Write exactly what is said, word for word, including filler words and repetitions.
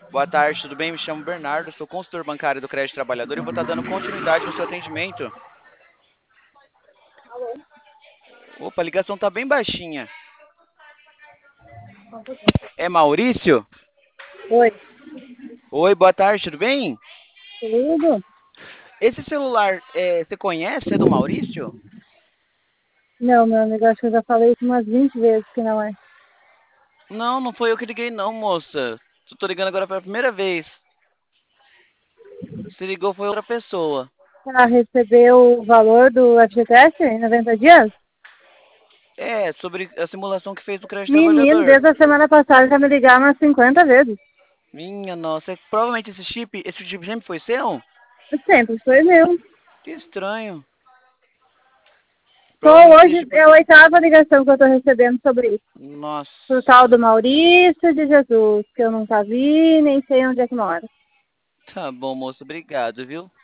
Boa tarde, tudo bem? Me chamo Bernardo, sou consultor bancário do Crédito Trabalhador e vou estar dando continuidade no seu atendimento. Opa, a ligação tá bem baixinha. É Maurício? Oi, Oi, boa tarde, tudo bem? tudo? Esse celular, é, você conhece? É do Maurício? Não, meu amigo, acho que eu já falei isso umas vinte vezes que não é. Não, não foi eu que liguei não, moça. Eu tô ligando agora pela primeira vez. Se ligou foi outra pessoa. Para receber o valor do F G T S em noventa dias? É, sobre a simulação que fez do Crédito Menino, Trabalhador. desde a semana passada já me ligaram umas cinquenta vezes. Minha nossa, provavelmente esse chip, esse chip sempre foi seu? Sempre foi meu. Que estranho. Só Provavelmente esse hoje chip... é a oitava ligação que eu tô recebendo sobre isso. Nossa. Por tal do Maurício de Jesus, que eu nunca vi, nem sei onde é que mora. Tá bom, moço, obrigado, viu?